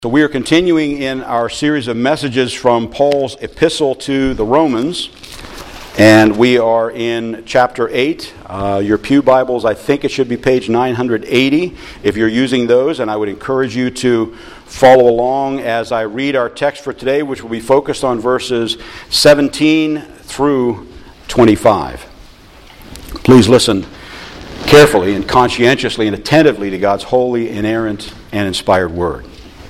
So we are continuing in our series of messages from Paul's epistle to the Romans, and we are in chapter 8. Your pew Bibles, I think it should be page 980 if you're using those, and I would encourage you to follow along as I read our text for today, which will be focused on verses 17 through 25. Please listen carefully and conscientiously and attentively to God's holy, inerrant, and inspired word.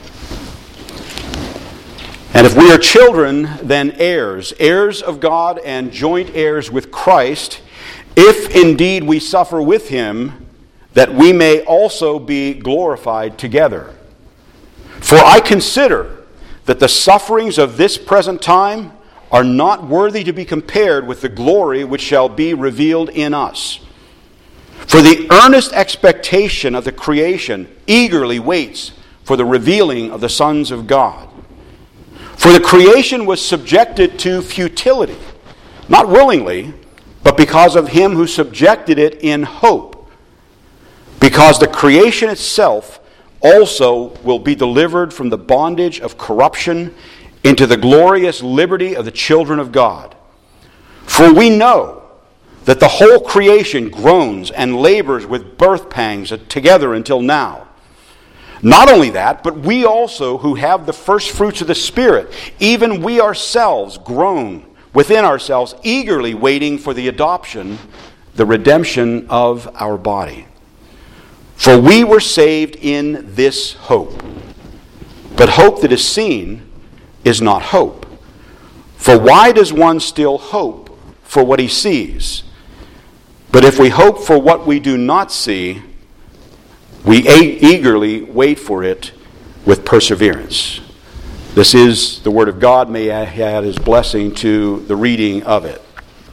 And if we are children, then heirs, heirs of God and joint heirs with Christ, if indeed we suffer with him, that we may also be glorified together. For I consider that the sufferings of this present time are not worthy to be compared with the glory which shall be revealed in us. For the earnest expectation of the creation eagerly waits for the revealing of the sons of God. For the creation was subjected to futility, not willingly, but because of him who subjected it in hope. Because the creation itself also will be delivered from the bondage of corruption into the glorious liberty of the children of God. For we know that the whole creation groans and labors with birth pangs together until now. Not only that, but we also who have the first fruits of the Spirit, even we ourselves groan within ourselves, eagerly waiting for the adoption, the redemption of our body. For we were saved in this hope. But hope that is seen is not hope. For why does one still hope for what he sees? But if we hope for what we do not see, we eagerly wait for it with perseverance. This is the Word of God. May I add His blessing to the reading of it.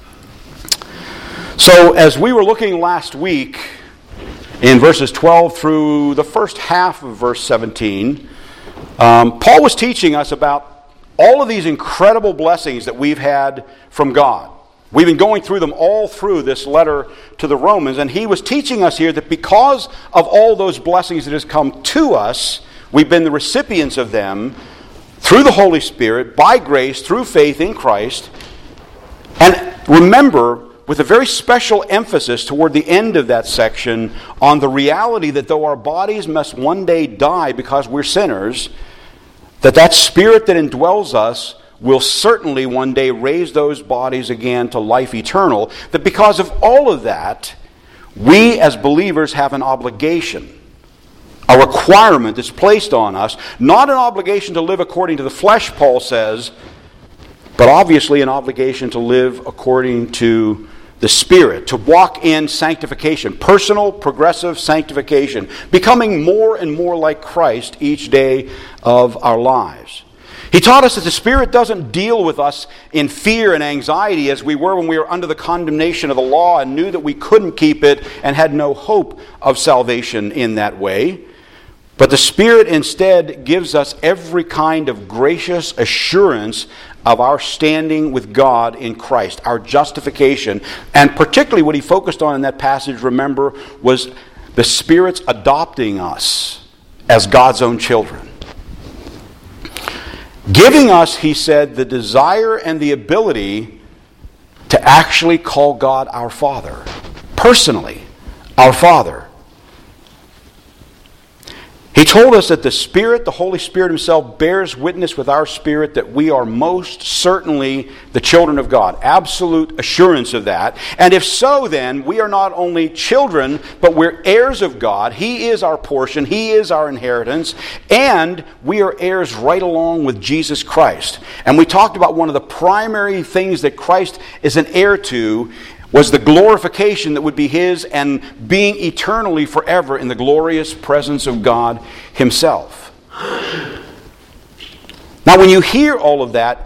So, as we were looking last week in verses 12 through the first half of verse 17, Paul was teaching us about all of these incredible blessings that we've had from God. We've been going through them all through this letter to the Romans, and he was teaching us here that because of all those blessings that has come to us, we've been the recipients of them through the Holy Spirit, by grace, through faith in Christ. And remember, with a very special emphasis toward the end of that section, on the reality that though our bodies must one day die because we're sinners, that Spirit that indwells us will certainly one day raise those bodies again to life eternal. That because of all of that, we as believers have an obligation, a requirement that's placed on us, not an obligation to live according to the flesh, Paul says, but obviously an obligation to live according to the Spirit, to walk in sanctification, personal, progressive sanctification, becoming more and more like Christ each day of our lives. He taught us that the Spirit doesn't deal with us in fear and anxiety as we were when we were under the condemnation of the law and knew that we couldn't keep it and had no hope of salvation in that way. But the Spirit instead gives us every kind of gracious assurance of our standing with God in Christ, our justification. And particularly what he focused on in that passage, remember, was the Spirit's adopting us as God's own children. Giving us, he said, the desire and the ability to actually call God our Father. Personally, our Father. He told us that the Spirit, the Holy Spirit himself, bears witness with our spirit that we are most certainly the children of God. Absolute assurance of that. And if so, then, we are not only children, but we're heirs of God. He is our portion. He is our inheritance. And we are heirs right along with Jesus Christ. And we talked about one of the primary things that Christ is an heir to was the glorification that would be his and being eternally forever in the glorious presence of God himself. Now, when you hear all of that,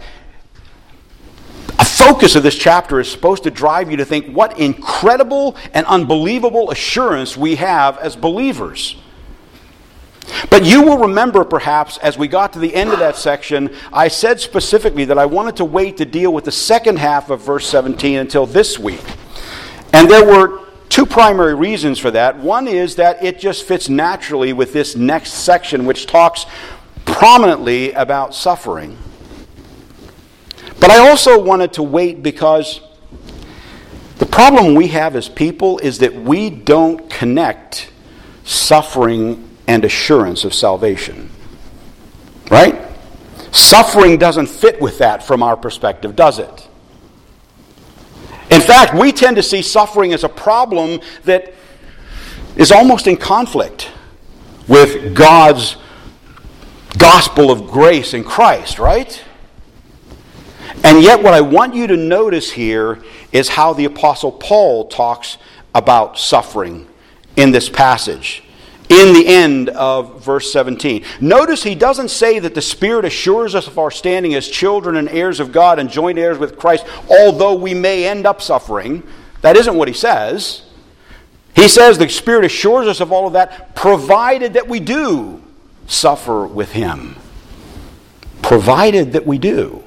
a focus of this chapter is supposed to drive you to think what incredible and unbelievable assurance we have as believers. But you will remember, perhaps, as we got to the end of that section, I said specifically that I wanted to wait to deal with the second half of verse 17 until this week. And there were two primary reasons for that. One is that it just fits naturally with this next section, which talks prominently about suffering. But I also wanted to wait because the problem we have as people is that we don't connect suffering and assurance of salvation. Right? Suffering doesn't fit with that from our perspective, does it? In fact, we tend to see suffering as a problem that is almost in conflict with God's gospel of grace in Christ, right? And yet what I want you to notice here is how the Apostle Paul talks about suffering in this passage, in the end of verse 17. Notice he doesn't say that the Spirit assures us of our standing as children and heirs of God and joint heirs with Christ, although we may end up suffering. That isn't what he says. He says the Spirit assures us of all of that, provided that we do suffer with Him. Provided that we do.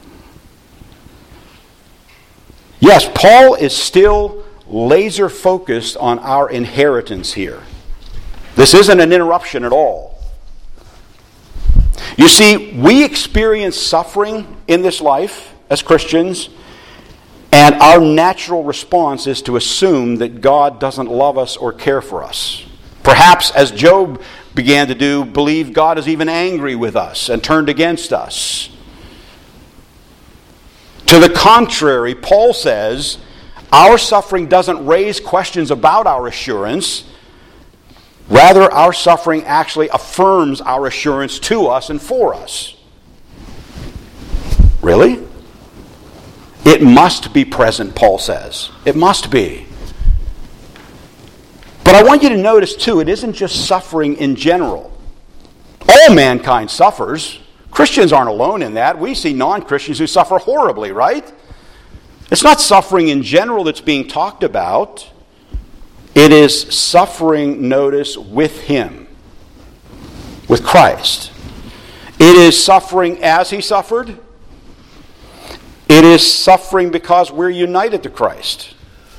Yes, Paul is still laser focused on our inheritance here. This isn't an interruption at all. You see, we experience suffering in this life as Christians, and our natural response is to assume that God doesn't love us or care for us. Perhaps, as Job began to do, believe God is even angry with us and turned against us. To the contrary, Paul says, our suffering doesn't raise questions about our assurance. Rather, our suffering actually affirms our assurance to us and for us. Really? It must be present, Paul says. It must be. But I want you to notice, too, it isn't just suffering in general. All mankind suffers. Christians aren't alone in that. We see non-Christians who suffer horribly, right? It's not suffering in general that's being talked about. It is suffering, notice, with Him, with Christ. It is suffering as He suffered. It is suffering because we're united to Christ.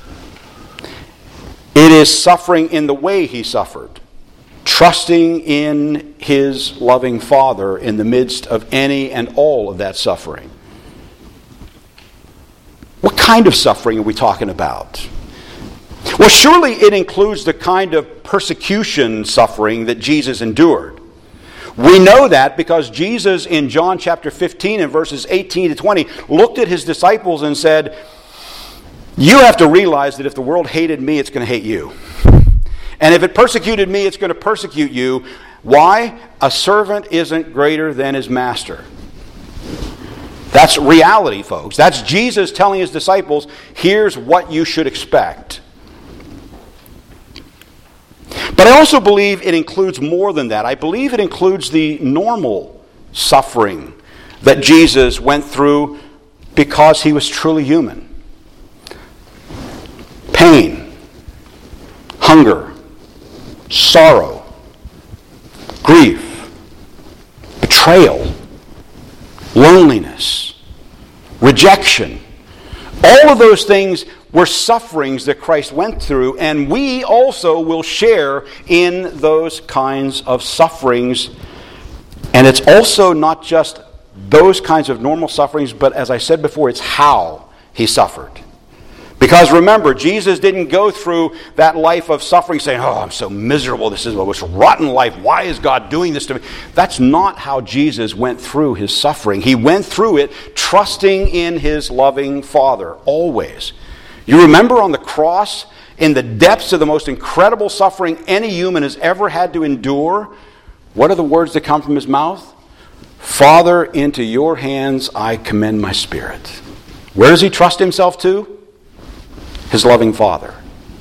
It is suffering in the way He suffered, trusting in His loving Father in the midst of any and all of that suffering. What kind of suffering are we talking about? Well, surely it includes the kind of persecution suffering that Jesus endured. We know that because Jesus in John chapter 15 and verses 18 to 20 looked at His disciples and said, you have to realize that if the world hated me, it's going to hate you. And if it persecuted me, it's going to persecute you. Why? A servant isn't greater than his master. That's reality, folks. That's Jesus telling His disciples, here's what you should expect. But I also believe it includes more than that. I believe it includes the normal suffering that Jesus went through because He was truly human. Pain, hunger, sorrow, grief, betrayal, loneliness, rejection. All of those things were sufferings that Christ went through, and we also will share in those kinds of sufferings. And it's also not just those kinds of normal sufferings, but as I said before, it's how He suffered. Because remember, Jesus didn't go through that life of suffering saying, oh, I'm so miserable, this is a most rotten life, why is God doing this to me? That's not how Jesus went through His suffering. He went through it trusting in His loving Father, always. You remember on the cross, in the depths of the most incredible suffering any human has ever had to endure, what are the words that come from His mouth? Father, into your hands I commend my spirit. Where does He trust Himself to? His loving Father.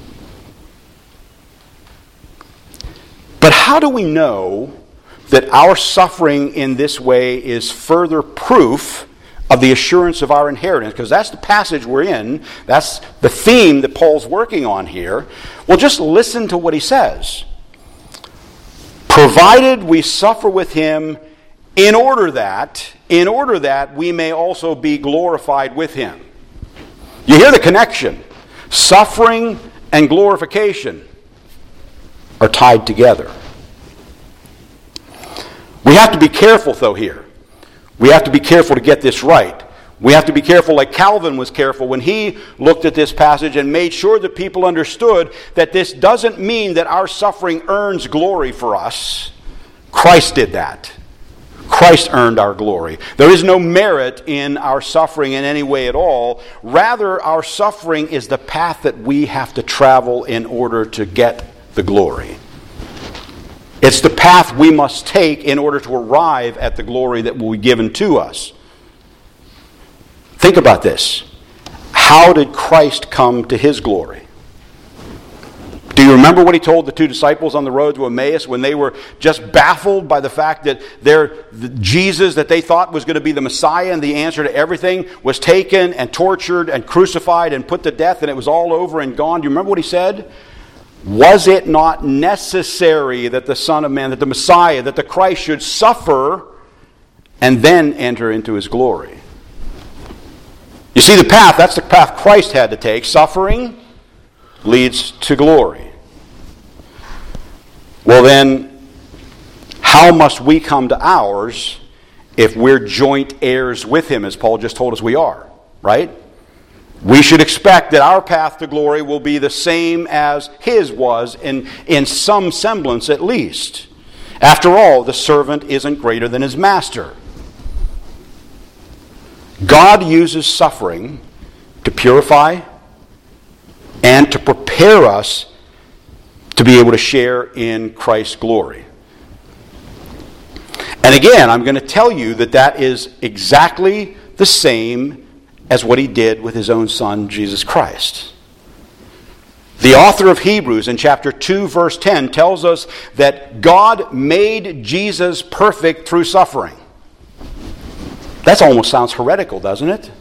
But how do we know that our suffering in this way is further proof of the assurance of our inheritance? Because that's the passage we're in. That's the theme that Paul's working on here. Well, just listen to what he says. Provided we suffer with Him in order that we may also be glorified with Him. You hear the connection. Suffering and glorification are tied together. We have to be careful, though, here. We have to be careful to get this right. We have to be careful like Calvin was careful when he looked at this passage and made sure that people understood that this doesn't mean that our suffering earns glory for us. Christ did that. Christ earned our glory. There is no merit in our suffering in any way at all. Rather, our suffering is the path that we have to travel in order to get the glory. It's the path we must take in order to arrive at the glory that will be given to us. Think about this. How did Christ come to his glory? Do you remember what he told the two disciples on the road to Emmaus when they were just baffled by the fact that the Jesus that they thought was going to be the Messiah and the answer to everything was taken and tortured and crucified and put to death and it was all over and gone? Do you remember what he said? Was it not necessary that the Son of Man, that the Messiah, that the Christ should suffer and then enter into his glory? You see the path, that's the path Christ had to take. Suffering leads to glory. Well then, how must we come to ours if we're joint heirs with him, as Paul just told us we are, right? We should expect that our path to glory will be the same as his was, in some semblance at least. After all, the servant isn't greater than his master. God uses suffering to purify and to prepare us to be able to share in Christ's glory. And again, I'm going to tell you that that is exactly the same as what he did with his own Son, Jesus Christ. The author of Hebrews in chapter 2, verse 10 tells us that God made Jesus perfect through suffering. That almost sounds heretical, doesn't it?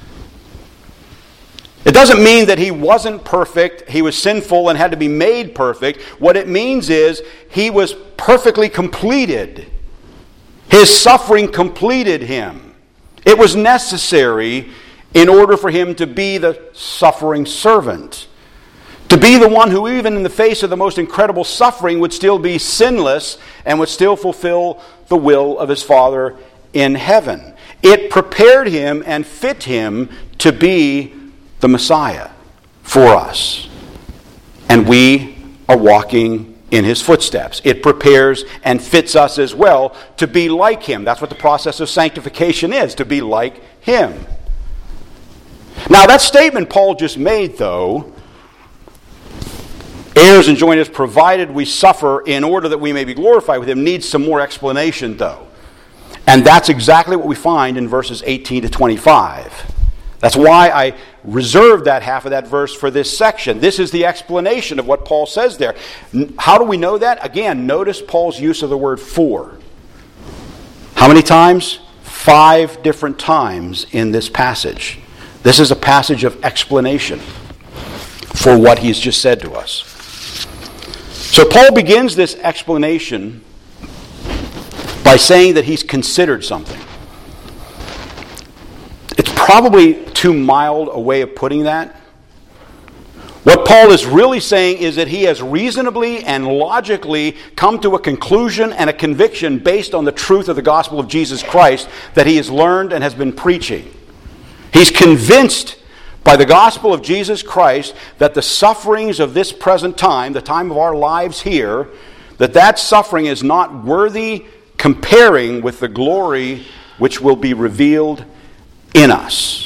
It doesn't mean that he wasn't perfect, he was sinful and had to be made perfect. What it means is he was perfectly completed. His suffering completed him. It was necessary in order for him to be the suffering servant. To be the one who, even in the face of the most incredible suffering, would still be sinless and would still fulfill the will of his Father in heaven. It prepared him and fit him to be the Messiah for us. And we are walking in his footsteps. It prepares and fits us as well to be like him. That's what the process of sanctification is, to be like him. Now that statement Paul just made, though, heirs and joint heirs provided we suffer in order that we may be glorified with him, needs some more explanation, though. And that's exactly what we find in verses 18 to 25. That's why I reserved that half of that verse for this section. This is the explanation of what Paul says there. How do we know that? Again, notice Paul's use of the word for. How many times? 5 different times in this passage. This is a passage of explanation for what he's just said to us. So Paul begins this explanation by saying that he's considered something. It's probably too mild a way of putting that. What Paul is really saying is that he has reasonably and logically come to a conclusion and a conviction based on the truth of the gospel of Jesus Christ that he has learned and has been preaching. He's convinced by the gospel of Jesus Christ that the sufferings of this present time, the time of our lives here, that suffering is not worthy comparing with the glory which will be revealed in us.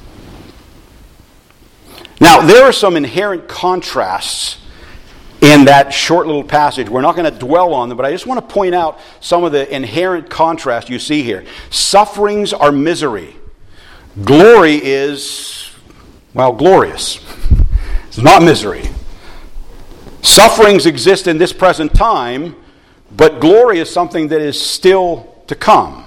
Now, there are some inherent contrasts in that short little passage. We're not going to dwell on them, but I just want to point out some of the inherent contrast you see here. Sufferings are misery. Glory is, well, glorious. It's not misery. Sufferings exist in this present time, but glory is something that is still to come.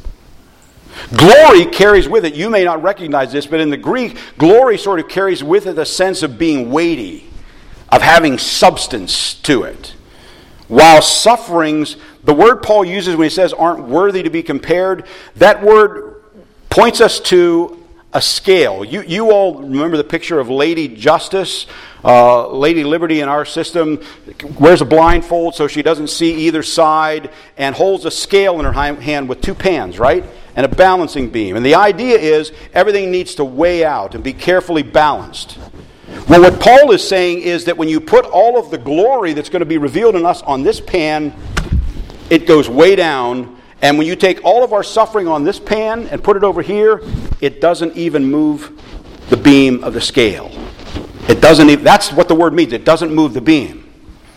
Glory carries with it, you may not recognize this, but in the Greek, glory sort of carries with it a sense of being weighty, of having substance to it. While sufferings, the word Paul uses when he says aren't worthy to be compared, that word points us to a scale. You all remember the picture of Lady Justice, Lady Liberty in our system, wears a blindfold so she doesn't see either side, and holds a scale in her hand with two pans, right? And a balancing beam. And the idea is everything needs to weigh out and be carefully balanced. Well, what Paul is saying is that when you put all of the glory that's going to be revealed in us on this pan, it goes way down. And when you take all of our suffering on this pan and put it over here, it doesn't even move the beam of the scale. It doesn't even, that's what the word means. It doesn't move the beam.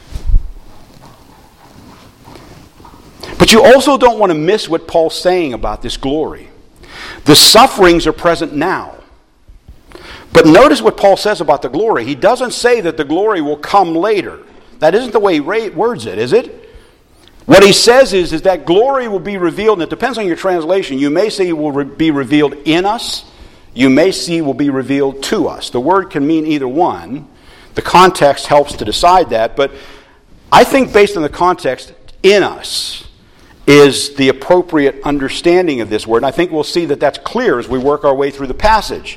But you also don't want to miss what Paul's saying about this glory. The sufferings are present now. But notice what Paul says about the glory. He doesn't say that the glory will come later. That isn't the way he words it, is it? What he says is that glory will be revealed, and it depends on your translation. You may say it will be revealed in us. You may see will be revealed to us. The word can mean either one. The context helps to decide that. But I think based on the context, in us is the appropriate understanding of this word. And I think we'll see that that's clear as we work our way through the passage.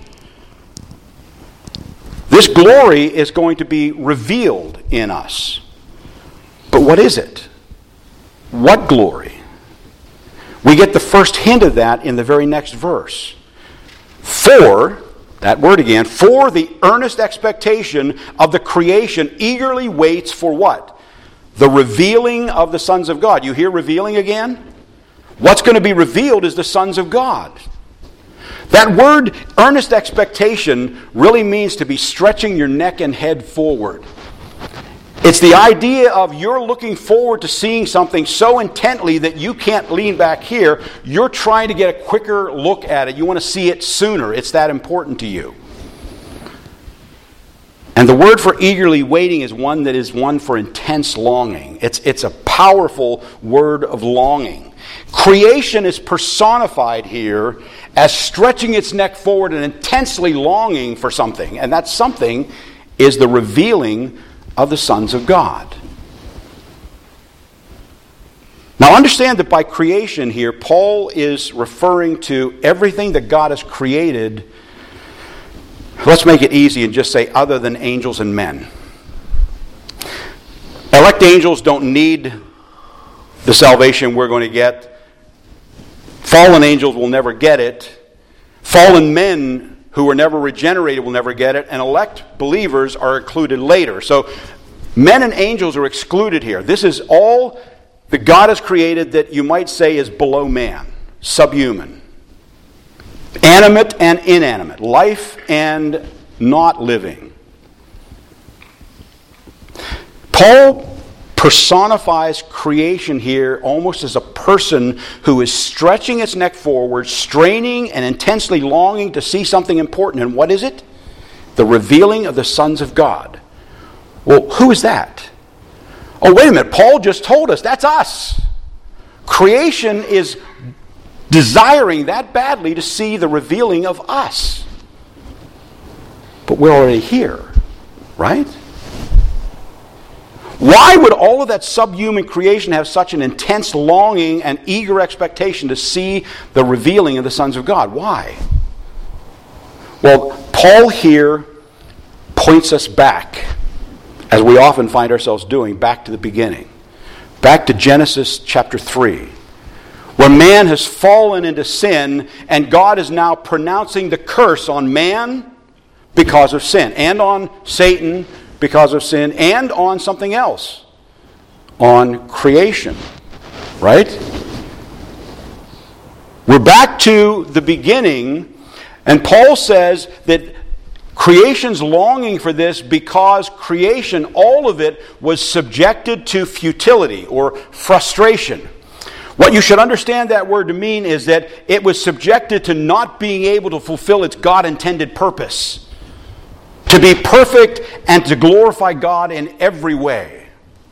This glory is going to be revealed in us. But what is it? What glory? We get the first hint of that in the very next verse. For, that word again, for the earnest expectation of the creation eagerly waits for what? The revealing of the sons of God. You hear revealing again? What's going to be revealed is the sons of God. That word, earnest expectation, really means to be stretching your neck and head forward. It's the idea of you're looking forward to seeing something so intently that you can't lean back here. You're trying to get a quicker look at it. You want to see it sooner. It's that important to you. And the word for eagerly waiting is one for intense longing. It's a powerful word of longing. Creation is personified here as stretching its neck forward and intensely longing for something. And that something is the revealing of the sons of God. Now understand that by creation here, Paul is referring to everything that God has created. Let's make it easy and just say other than angels and men. Elect angels don't need the salvation we're going to get. Fallen angels will never get it. Fallen men who were never regenerated will never get it. And elect believers are included later. So men and angels are excluded here. This is all that God has created that you might say is below man. Subhuman. Animate and inanimate. Life and not living. Paul personifies creation here almost as a person who is stretching its neck forward, straining and intensely longing to see something important. And what is it? The revealing of the sons of God. Well, who is that? Oh, wait a minute. Paul just told us that's us. Creation is desiring that badly to see the revealing of us. But we're already here, right? Why would all of that subhuman creation have such an intense longing and eager expectation to see the revealing of the sons of God? Why? Well, Paul here points us back, as we often find ourselves doing, back to the beginning. Back to Genesis chapter 3, where man has fallen into sin, and God is now pronouncing the curse on man because of sin, and on Satan because of sin, and on something else, on creation, right? We're back to the beginning, and Paul says that creation's longing for this because creation, all of it, was subjected to futility or frustration. What you should understand that word to mean is that it was subjected to not being able to fulfill its God-intended purpose. To be perfect and to glorify God in every way.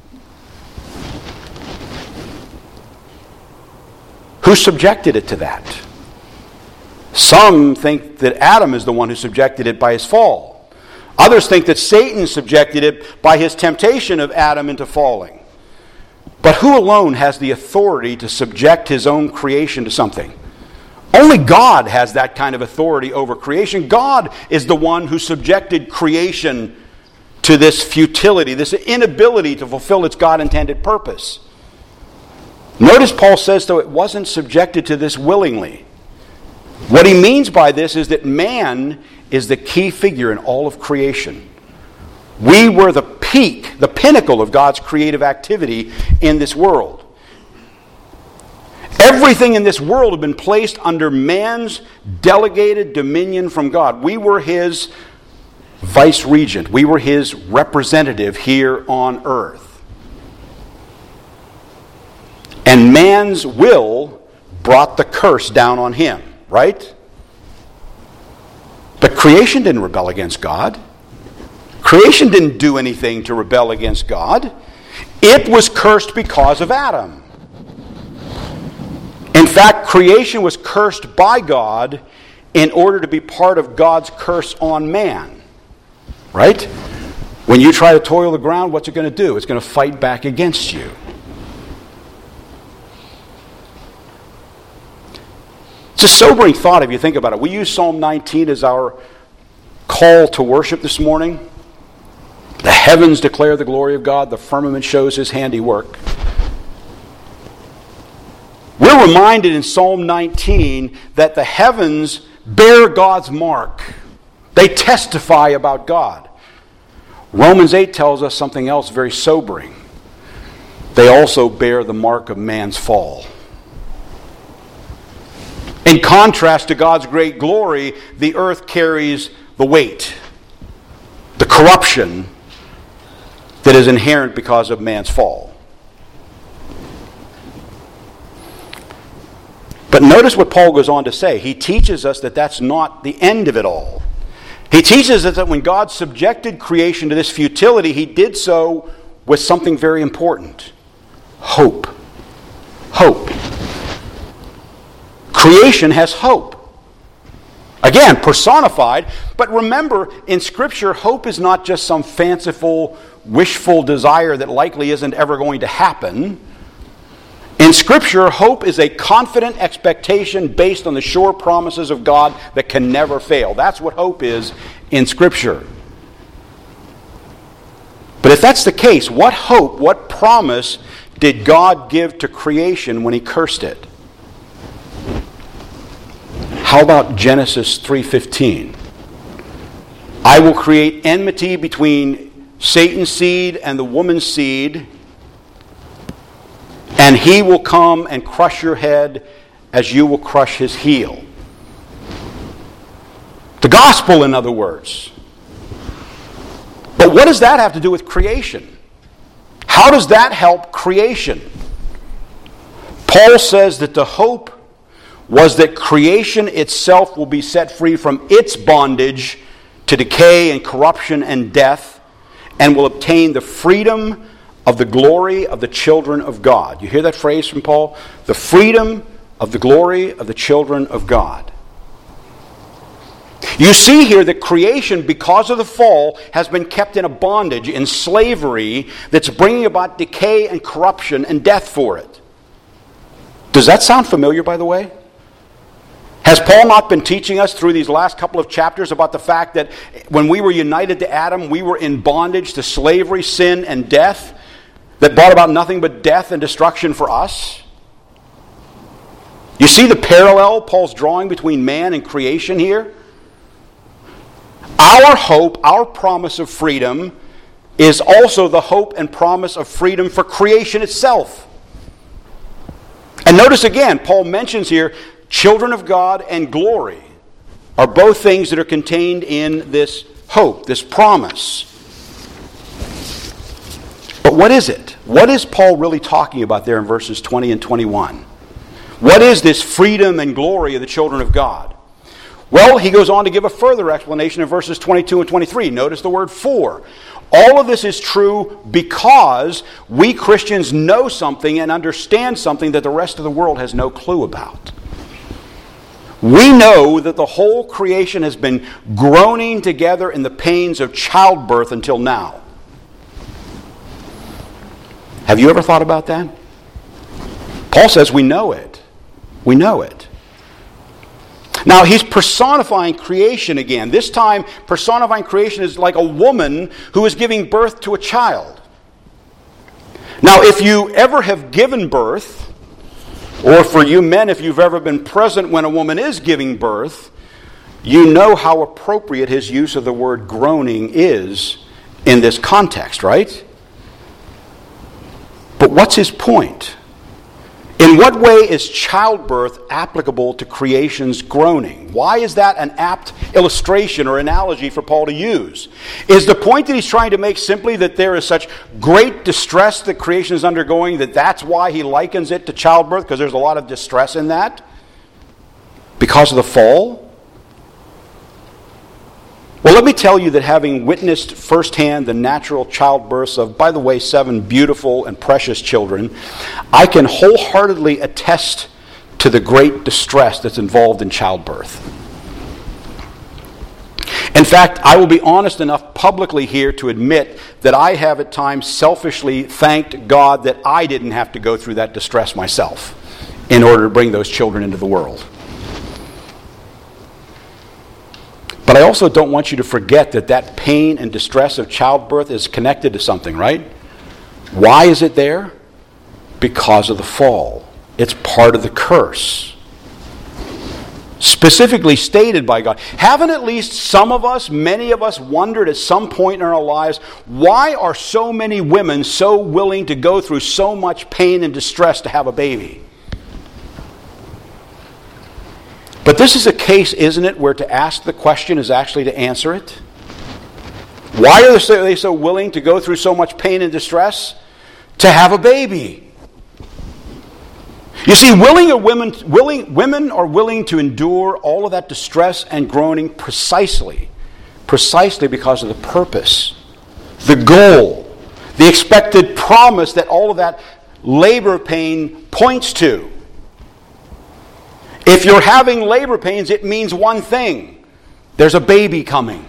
Who subjected it to that? Some think that Adam is the one who subjected it by his fall. Others think that Satan subjected it by his temptation of Adam into falling. But who alone has the authority to subject his own creation to something? Only God has that kind of authority over creation. God is the one who subjected creation to this futility, this inability to fulfill its God-intended purpose. Notice Paul says, though, it wasn't subjected to this willingly. What he means by this is that man is the key figure in all of creation. We were the peak, the pinnacle of God's creative activity in this world. Everything in this world had been placed under man's delegated dominion from God. We were his vice-regent. We were his representative here on earth. And man's will brought the curse down on him, right? But creation didn't rebel against God. Creation didn't do anything to rebel against God. It was cursed because of Adam. In fact, creation was cursed by God in order to be part of God's curse on man. Right? When you try to toil the ground, what's it going to do? It's going to fight back against you. It's a sobering thought if you think about it. We use Psalm 19 as our call to worship this morning. The heavens declare the glory of God. The firmament shows his handiwork. We're reminded in Psalm 19 that the heavens bear God's mark. They testify about God. Romans 8 tells us something else very sobering. They also bear the mark of man's fall. In contrast to God's great glory, the earth carries the weight, the corruption that is inherent because of man's fall. But notice what Paul goes on to say. He teaches us that that's not the end of it all. He teaches us that when God subjected creation to this futility, he did so with something very important. Hope. Hope. Creation has hope. Again, personified, but remember, in Scripture, hope is not just some fanciful, wishful desire that likely isn't ever going to happen. In Scripture, hope is a confident expectation based on the sure promises of God that can never fail. That's what hope is in Scripture. But if that's the case, what hope, what promise did God give to creation when he cursed it? How about Genesis 3:15? I will create enmity between Satan's seed and the woman's seed, and he will come and crush your head as you will crush his heel. The gospel, in other words. But what does that have to do with creation? How does that help creation? Paul says that the hope was that creation itself will be set free from its bondage to decay and corruption and death, and will obtain the freedom of the glory of the children of God. You hear that phrase from Paul? The freedom of the glory of the children of God. You see here that creation, because of the fall, has been kept in a bondage, in slavery, that's bringing about decay and corruption and death for it. Does that sound familiar, by the way? Has Paul not been teaching us through these last couple of chapters about the fact that when we were united to Adam, we were in bondage to slavery, sin, and death that brought about nothing but death and destruction for us? You see the parallel Paul's drawing between man and creation here? Our hope, our promise of freedom, is also the hope and promise of freedom for creation itself. And notice again, Paul mentions here, children of God and glory are both things that are contained in this hope, this promise. But what is it? What is Paul really talking about there in verses 20 and 21? What is this freedom and glory of the children of God? Well, he goes on to give a further explanation in verses 22 and 23. Notice the word for. All of this is true because we Christians know something and understand something that the rest of the world has no clue about. We know that the whole creation has been groaning together in the pains of childbirth until now. Have you ever thought about that? Paul says we know it. We know it. Now, he's personifying creation again. This time, personifying creation is like a woman who is giving birth to a child. Now, if you ever have given birth, or for you men, if you've ever been present when a woman is giving birth, you know how appropriate his use of the word groaning is in this context, right? But what's his point? In what way is childbirth applicable to creation's groaning? Why is that an apt illustration or analogy for Paul to use? Is the point that he's trying to make simply that there is such great distress that creation is undergoing that that's why he likens it to childbirth, because there's a lot of distress in that? Because of the fall? Well, let me tell you that having witnessed firsthand the natural childbirths of, by the way, 7 beautiful and precious children, I can wholeheartedly attest to the great distress that's involved in childbirth. In fact, I will be honest enough publicly here to admit that I have at times selfishly thanked God that I didn't have to go through that distress myself in order to bring those children into the world. But I also don't want you to forget that that pain and distress of childbirth is connected to something, right? Why is it there? Because of the fall. It's part of the curse. Specifically stated by God. Haven't at least some of us, many of us, wondered at some point in our lives, why are so many women so willing to go through so much pain and distress to have a baby? But this is a case, isn't it, where to ask the question is actually to answer it? Why are they so willing to go through so much pain and distress? To have a baby. You see, women are willing to endure all of that distress and groaning precisely because of the purpose, the goal, the expected promise that all of that labor pain points to. If you're having labor pains, it means one thing. There's a baby coming.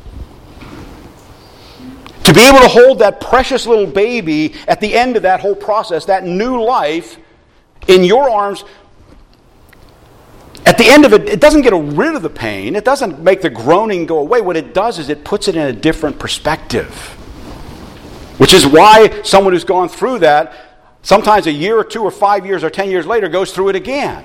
To be able to hold that precious little baby at the end of that whole process, that new life, in your arms, at the end of it, it doesn't get rid of the pain. It doesn't make the groaning go away. What it does is it puts it in a different perspective. Which is why someone who's gone through that, sometimes a year or 2 or 5 years or 10 years later, goes through it again.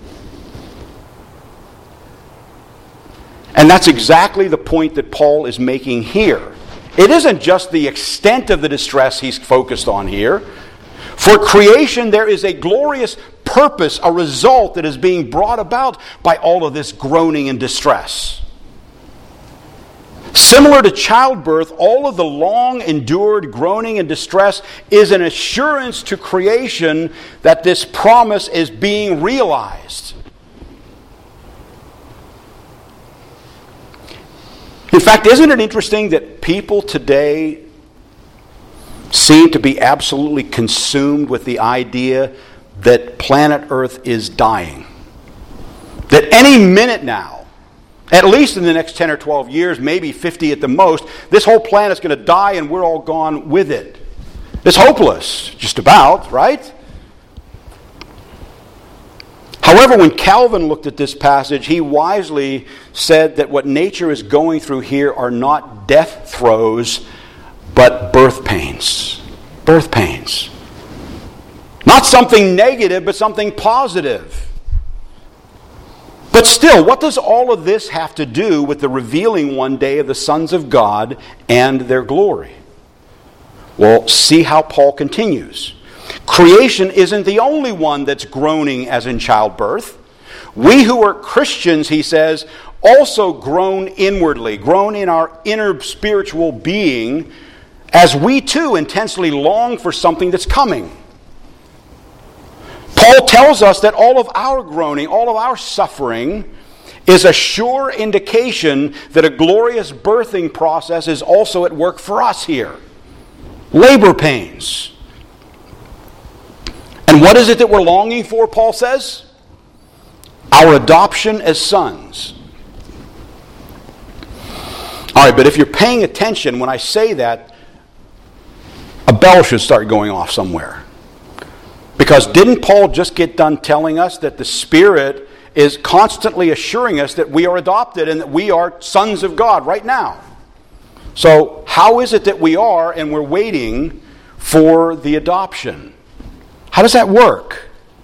And that's exactly the point that Paul is making here. It isn't just the extent of the distress he's focused on here. For creation, there is a glorious purpose, a result that is being brought about by all of this groaning and distress. Similar to childbirth, all of the long-endured groaning and distress is an assurance to creation that this promise is being realized. In fact, isn't it interesting that people today seem to be absolutely consumed with the idea that planet Earth is dying? That any minute now, at least in the next 10 or 12 years, maybe 50 at the most, this whole planet's going to die and we're all gone with it. It's hopeless, just about, right? However, when Calvin looked at this passage, he wisely said that what nature is going through here are not death throes, but birth pains. Birth pains. Not something negative, but something positive. But still, what does all of this have to do with the revealing one day of the sons of God and their glory? Well, see how Paul continues. Creation isn't the only one that's groaning as in childbirth. We who are Christians, he says, also groan inwardly, groan in our inner spiritual being, as we too intensely long for something that's coming. Paul tells us that all of our groaning, all of our suffering, is a sure indication that a glorious birthing process is also at work for us here. Labor pains. And what is it that we're longing for, Paul says? Our adoption as sons. All right, but if you're paying attention when I say that, a bell should start going off somewhere. Because didn't Paul just get done telling us that the Spirit is constantly assuring us that we are adopted and that we are sons of God right now. So how is it that we are and we're waiting for the adoption? How does that work?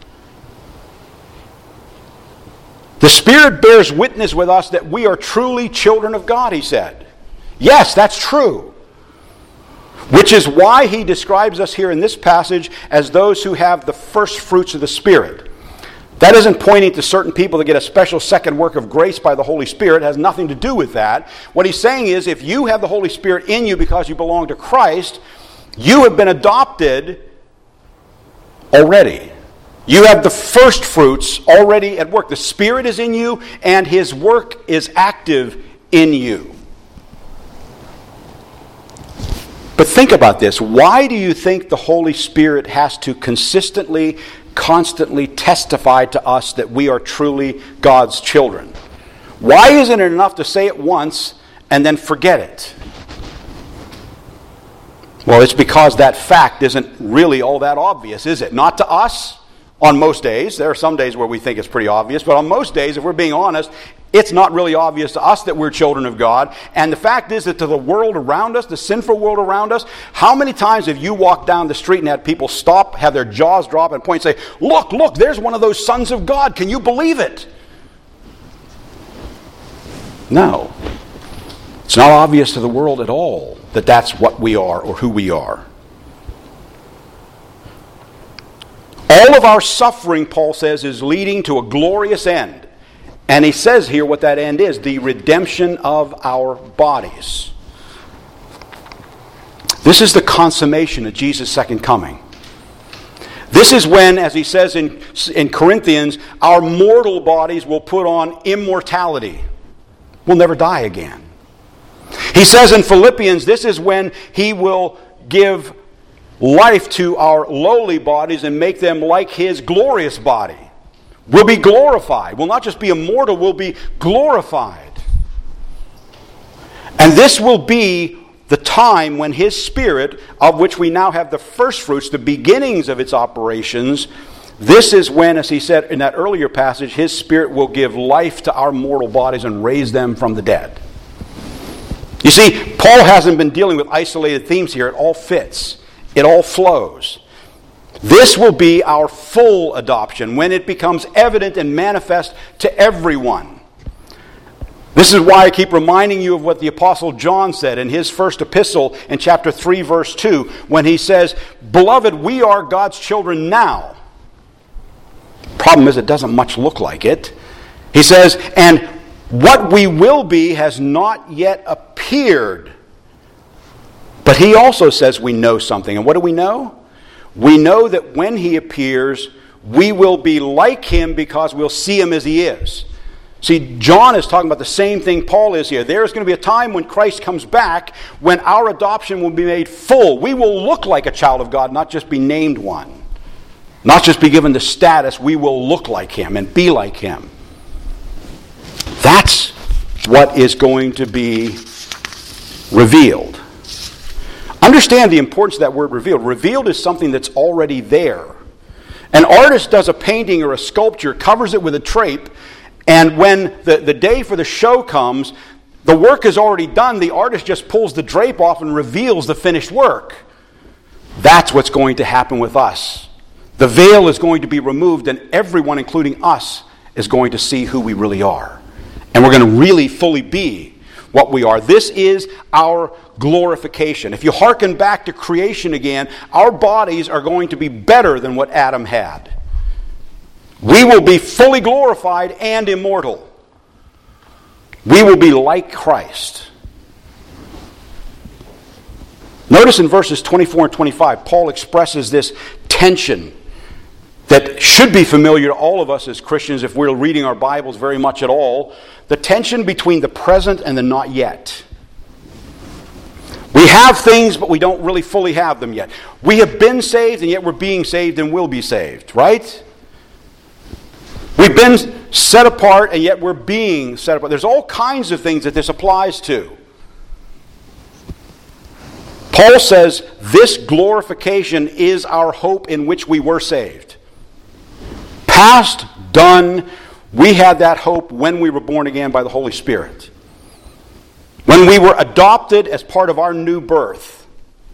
The Spirit bears witness with us that we are truly children of God, he said. Yes, that's true. Which is why he describes us here in this passage as those who have the first fruits of the Spirit. That isn't pointing to certain people that get a special second work of grace by the Holy Spirit. It has nothing to do with that. What he's saying is if you have the Holy Spirit in you because you belong to Christ, you have been adopted already. You have the first fruits already at work. The Spirit is in you and His work is active in you. But think about this. Why do you think the Holy Spirit has to consistently, constantly testify to us that we are truly God's children? Why isn't it enough to say it once and then forget it? Well, it's because that fact isn't really all that obvious, is it? Not to us on most days. There are some days where we think it's pretty obvious, but on most days, if we're being honest, it's not really obvious to us that we're children of God. And the fact is that to the world around us, the sinful world around us, how many times have you walked down the street and had people stop, have their jaws drop and point and say, look, there's one of those sons of God. Can you believe it? No. It's not obvious to the world at all that that's what we are or who we are. All of our suffering, Paul says, is leading to a glorious end. And he says here what that end is, the redemption of our bodies. This is the consummation of Jesus' second coming. This is when, as he says in Corinthians, our mortal bodies will put on immortality. We'll never die again. He says in Philippians, this is when he will give life to our lowly bodies and make them like his glorious body. We'll be glorified. We'll not just be immortal, we'll be glorified. And this will be the time when his Spirit, of which we now have the first fruits, the beginnings of its operations, this is when, as he said in that earlier passage, his Spirit will give life to our mortal bodies and raise them from the dead. You see, Paul hasn't been dealing with isolated themes here. It all fits. It all flows. This will be our full adoption when it becomes evident and manifest to everyone. This is why I keep reminding you of what the Apostle John said in his first epistle in chapter 3, verse 2, when he says, "Beloved, we are God's children now." Problem is, it doesn't much look like it. He says, "And what we will be has not yet appeared." But he also says we know something. And what do we know? We know that when he appears, we will be like him because we'll see him as he is. See, John is talking about the same thing Paul is here. There's going to be a time when Christ comes back when our adoption will be made full. We will look like a child of God, not just be named one. Not just be given the status. We will look like him and be like him. That's what is going to be revealed. Understand the importance of that word revealed. Revealed is something that's already there. An artist does a painting or a sculpture, covers it with a drape, and when the day for the show comes, the work is already done. The artist just pulls the drape off and reveals the finished work. That's what's going to happen with us. The veil is going to be removed, and everyone, including us, is going to see who we really are. And we're going to really fully be what we are. This is our glorification. If you hearken back to creation again, our bodies are going to be better than what Adam had. We will be fully glorified and immortal. We will be like Christ. Notice in verses 24 and 25, Paul expresses this tension that should be familiar to all of us as Christians if we're reading our Bibles very much at all. The tension between the present and the not yet. We have things, but we don't really fully have them yet. We have been saved, and yet we're being saved and will be saved, right? We've been set apart, and yet we're being set apart. There's all kinds of things that this applies to. Paul says this glorification is our hope in which we were saved. Past, done, We had that hope when we were born again by the Holy Spirit. When we were adopted as part of our new birth.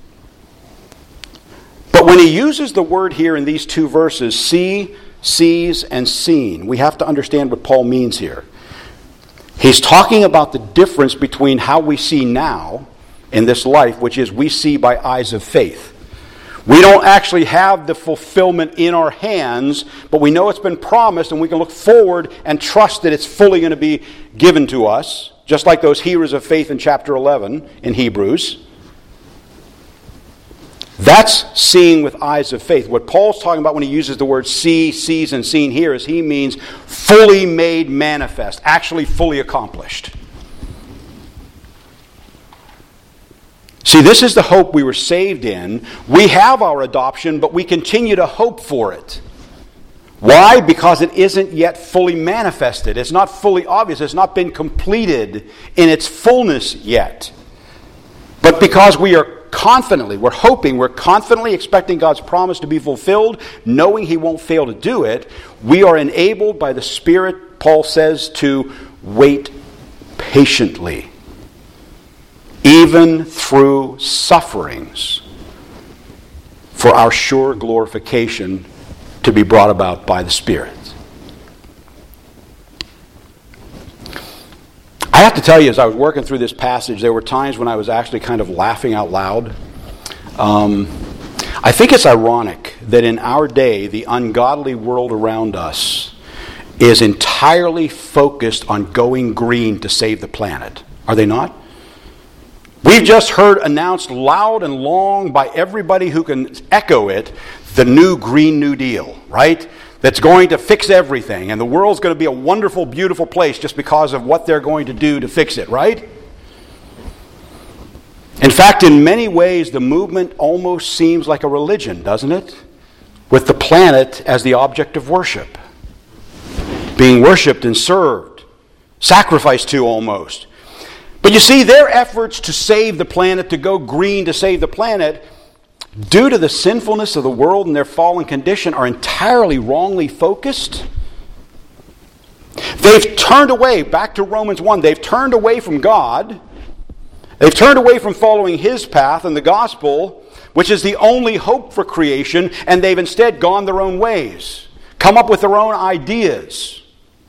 But when he uses the word here in these two verses, see, sees, and seen, we have to understand what Paul means here. He's talking about the difference between how we see now in this life, which is we see by eyes of faith. We don't actually have the fulfillment in our hands, but we know it's been promised, and we can look forward and trust that it's fully going to be given to us, just like those heroes of faith in chapter 11 in Hebrews. That's seeing with eyes of faith. What Paul's talking about when he uses the word see, sees, and seen here is he means fully made manifest, actually fully accomplished. See, this is the hope we were saved in. We have our adoption, but we continue to hope for it. Why? Because it isn't yet fully manifested. It's not fully obvious. It's not been completed in its fullness yet. But because we're confidently expecting God's promise to be fulfilled, knowing he won't fail to do it, we are enabled by the Spirit, Paul says, to wait patiently, even through sufferings, for our sure glorification to be brought about by the Spirit. I have to tell you, as I was working through this passage, there were times when I was actually kind of laughing out loud. I think it's ironic that in our day, the ungodly world around us is entirely focused on going green to save the planet. Are they not? We've just heard announced loud and long by everybody who can echo it, the new Green New Deal, right? That's going to fix everything, and the world's going to be a wonderful, beautiful place just because of what they're going to do to fix it, right? In fact, in many ways, the movement almost seems like a religion, doesn't it? With the planet as the object of worship. Being worshipped and served. Sacrificed to almost. But you see, their efforts to save the planet, to go green to save the planet, due to the sinfulness of the world and their fallen condition, are entirely wrongly focused. They've turned away, back to Romans 1, they've turned away from God. They've turned away from following his path and the gospel, which is the only hope for creation, and they've instead gone their own ways, come up with their own ideas.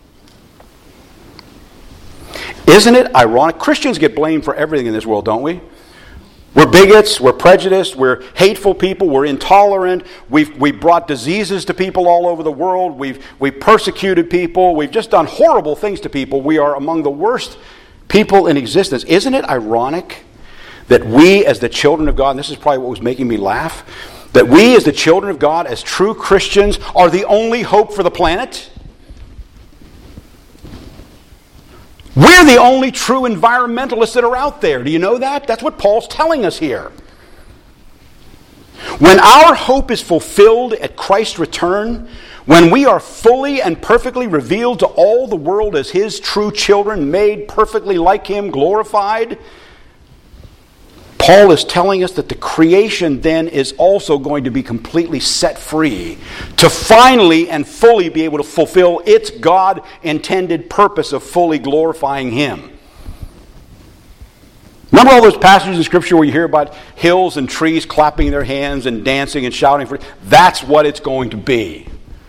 Isn't it ironic? Christians get blamed for everything in this world, don't we? We're bigots, we're prejudiced, we're hateful people, we're intolerant, we've brought diseases to people all over the world, we've persecuted people, we've just done horrible things to people. We are among the worst people in existence. Isn't it ironic that we as the children of God, and this is probably what was making me laugh, that we as the children of God, as true Christians, are the only hope for the planet? We're the only true environmentalists that are out there. Do you know that? That's what Paul's telling us here. When our hope is fulfilled at Christ's return, when we are fully and perfectly revealed to all the world as his true children, made perfectly like him, glorified, Paul is telling us that the creation then is also going to be completely set free to finally and fully be able to fulfill its God-intended purpose of fully glorifying him. Remember all those passages in Scripture where you hear about hills and trees clapping their hands and dancing and shouting for? That's what it's going to be.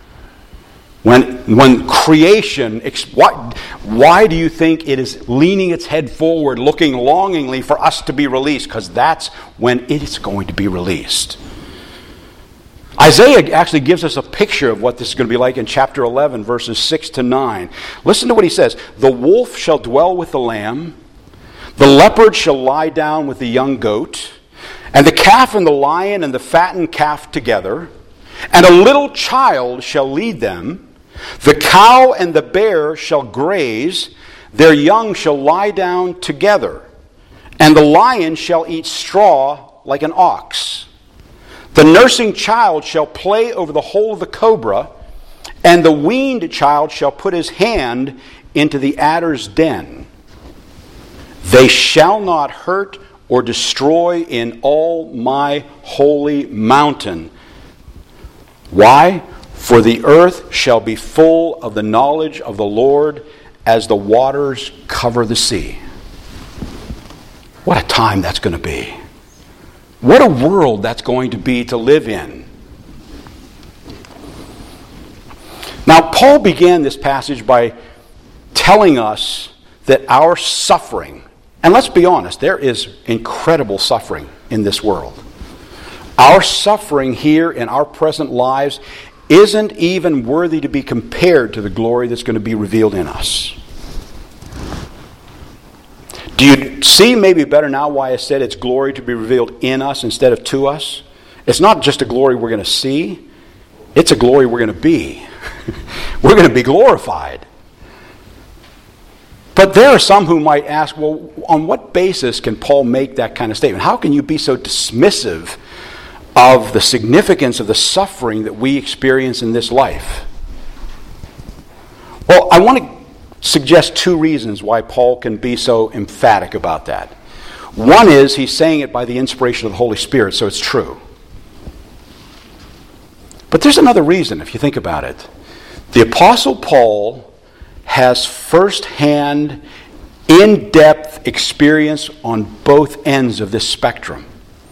When creation, why do you think it is leaning its head forward, looking longingly for us to be released? Because that's when it is going to be released. Isaiah actually gives us a picture of what this is going to be like in chapter 11, verses 6 to 9. Listen to what he says. The wolf shall dwell with the lamb, the leopard shall lie down with the young goat, and the calf and the lion and the fattened calf together, and a little child shall lead them. The cow and the bear shall graze, their young shall lie down together, and the lion shall eat straw like an ox. The nursing child shall play over the hole of the cobra, and the weaned child shall put his hand into the adder's den. They shall not hurt or destroy in all my holy mountain. Why? For the earth shall be full of the knowledge of the Lord as the waters cover the sea. What a time that's going to be. What a world that's going to be to live in. Now, Paul began this passage by telling us that our suffering, and let's be honest, there is incredible suffering in this world. Our suffering here in our present lives isn't even worthy to be compared to the glory that's going to be revealed in us. Do you see maybe better now why I said it's glory to be revealed in us instead of to us? It's not just a glory we're going to see, it's a glory we're going to be. We're going to be glorified. But there are some who might ask, well, on what basis can Paul make that kind of statement? How can you be so dismissive of the significance of the suffering that we experience in this life? Well, I want to suggest two reasons why Paul can be so emphatic about that. One is he's saying it by the inspiration of the Holy Spirit, so it's true. But there's another reason, if you think about it. The Apostle Paul has first-hand, in-depth experience on both ends of this spectrum.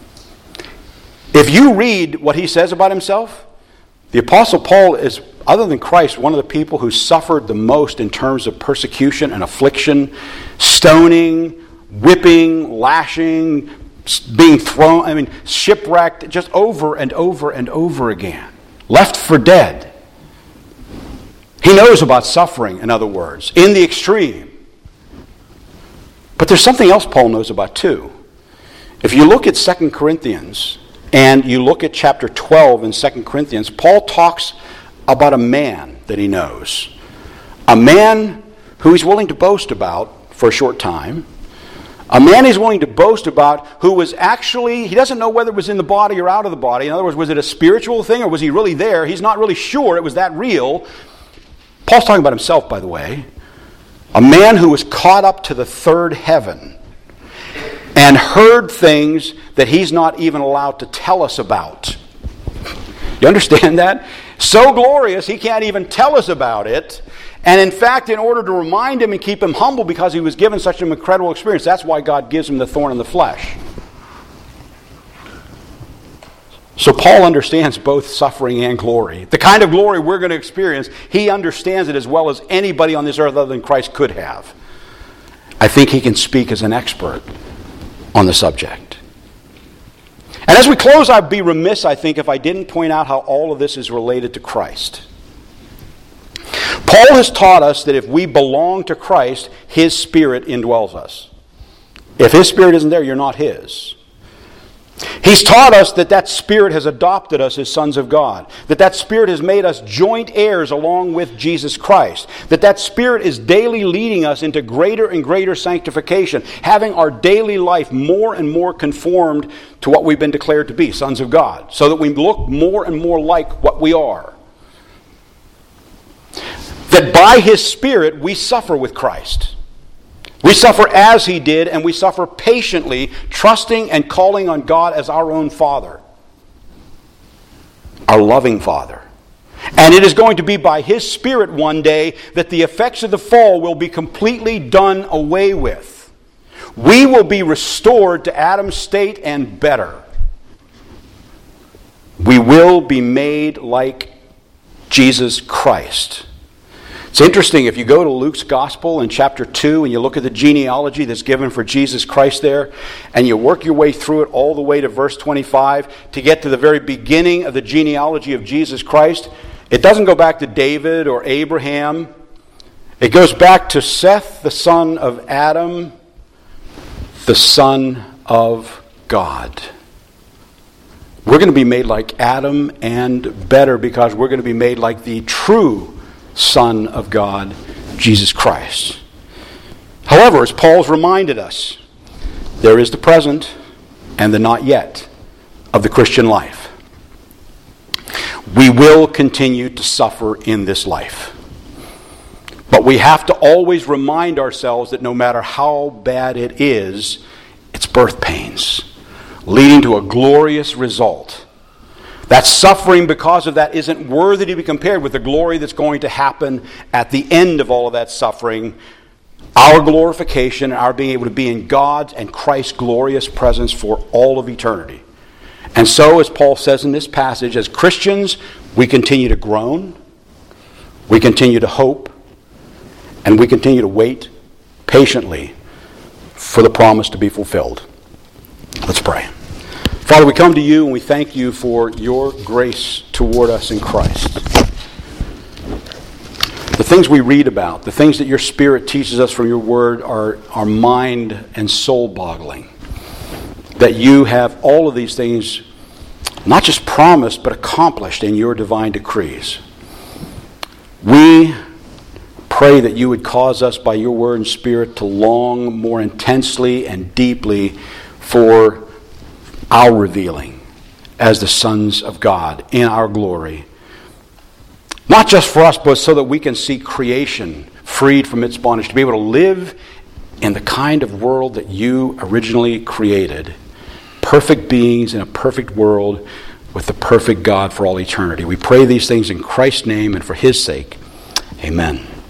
If you read what he says about himself, the Apostle Paul is, other than Christ, one of the people who suffered the most in terms of persecution and affliction, stoning, whipping, lashing, being thrown, shipwrecked, just over and over and over again. Left for dead. He knows about suffering, in other words, in the extreme. But there's something else Paul knows about too. If you look at 2 Corinthians, and you look at chapter 12 in 2 Corinthians, Paul talks about a man that he knows. A man who he's willing to boast about for a short time. A man he's willing to boast about who was actually, he doesn't know whether it was in the body or out of the body. In other words, was it a spiritual thing or was he really there? He's not really sure it was that real. Paul's talking about himself, by the way. A man who was caught up to the third heaven and heard things that he's not even allowed to tell us about. You understand that? So glorious, he can't even tell us about it. And in fact, in order to remind him and keep him humble because he was given such an incredible experience, that's why God gives him the thorn in the flesh. So Paul understands both suffering and glory. The kind of glory we're going to experience, he understands it as well as anybody on this earth other than Christ could have. I think he can speak as an expert on the subject. And as we close, I'd be remiss, I think, if I didn't point out how all of this is related to Christ. Paul has taught us that if we belong to Christ, his Spirit indwells us. If his Spirit isn't there, you're not his. He's taught us that that Spirit has adopted us as sons of God. That Spirit has made us joint heirs along with Jesus Christ. That Spirit is daily leading us into greater and greater sanctification, having our daily life more and more conformed to what we've been declared to be, sons of God, so that we look more and more like what we are. That by his Spirit we suffer with Christ. We suffer as he did, and we suffer patiently, trusting and calling on God as our own Father. Our loving Father. And it is going to be by his Spirit one day that the effects of the fall will be completely done away with. We will be restored to Adam's state and better. We will be made like Jesus Christ. It's interesting, if you go to Luke's Gospel in chapter 2 and you look at the genealogy that's given for Jesus Christ there, and you work your way through it all the way to verse 25 to get to the very beginning of the genealogy of Jesus Christ, it doesn't go back to David or Abraham. It goes back to Seth, the son of Adam, the son of God. We're going to be made like Adam and better because we're going to be made like the true Son of God, Jesus Christ. However, as Paul's reminded us, there is the present and the not yet of the Christian life. We will continue to suffer in this life. But we have to always remind ourselves that no matter how bad it is, it's birth pains, leading to a glorious result. That suffering because of that isn't worthy to be compared with the glory that's going to happen at the end of all of that suffering. Our glorification, our being able to be in God's and Christ's glorious presence for all of eternity. And so, as Paul says in this passage, as Christians, we continue to groan, we continue to hope, and we continue to wait patiently for the promise to be fulfilled. Let's pray. Father, we come to you and we thank you for your grace toward us in Christ. The things we read about, the things that your Spirit teaches us from your word are mind and soul boggling. That you have all of these things not just promised but accomplished in your divine decrees. We pray that you would cause us by your word and Spirit to long more intensely and deeply for our revealing as the sons of God in our glory. Not just for us, but so that we can see creation freed from its bondage, to be able to live in the kind of world that you originally created. Perfect beings in a perfect world with the perfect God for all eternity. We pray these things in Christ's name and for his sake. Amen.